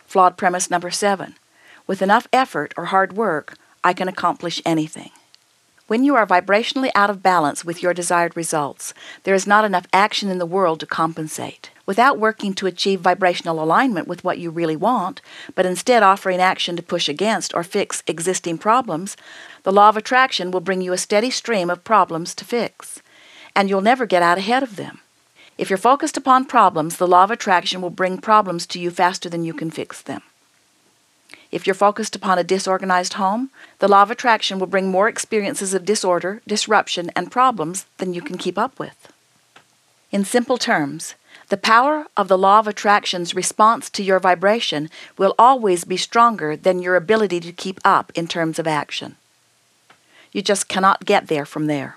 Flawed premise number 7. With enough effort or hard work, I can accomplish anything. When you are vibrationally out of balance with your desired results, there is not enough action in the world to compensate. Without working to achieve vibrational alignment with what you really want, but instead offering action to push against or fix existing problems, the law of attraction will bring you a steady stream of problems to fix, and you'll never get out ahead of them. If you're focused upon problems, the law of attraction will bring problems to you faster than you can fix them. If you're focused upon a disorganized home, the law of attraction will bring more experiences of disorder, disruption, and problems than you can keep up with. In simple terms, the power of the law of attraction's response to your vibration will always be stronger than your ability to keep up in terms of action. You just cannot get there from there.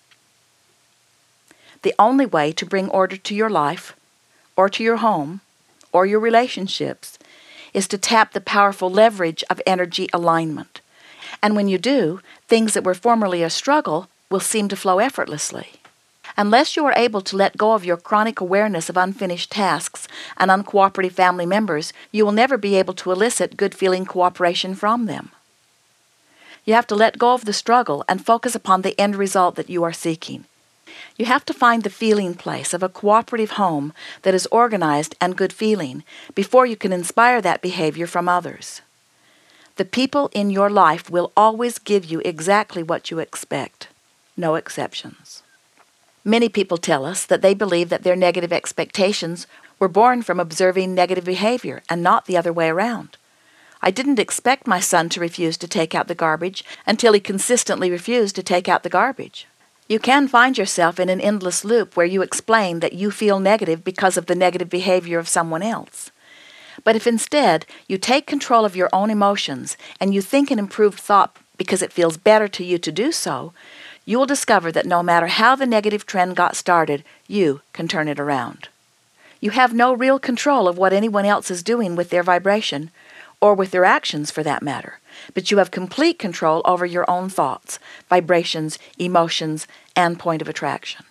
The only way to bring order to your life, or to your home, or your relationships, is to tap the powerful leverage of energy alignment. And when you do, things that were formerly a struggle will seem to flow effortlessly. Unless you are able to let go of your chronic awareness of unfinished tasks and uncooperative family members, you will never be able to elicit good-feeling cooperation from them. You have to let go of the struggle and focus upon the end result that you are seeking. You have to find the feeling place of a cooperative home that is organized and good-feeling before you can inspire that behavior from others. The people in your life will always give you exactly what you expect, no exceptions. Many people tell us that they believe that their negative expectations were born from observing negative behavior and not the other way around. I didn't expect my son to refuse to take out the garbage until he consistently refused to take out the garbage. You can find yourself in an endless loop where you explain that you feel negative because of the negative behavior of someone else. But if instead you take control of your own emotions and you think an improved thought because it feels better to you to do so, you will discover that no matter how the negative trend got started, you can turn it around. You have no real control of what anyone else is doing with their vibration, or with their actions for that matter, but you have complete control over your own thoughts, vibrations, emotions, and point of attraction.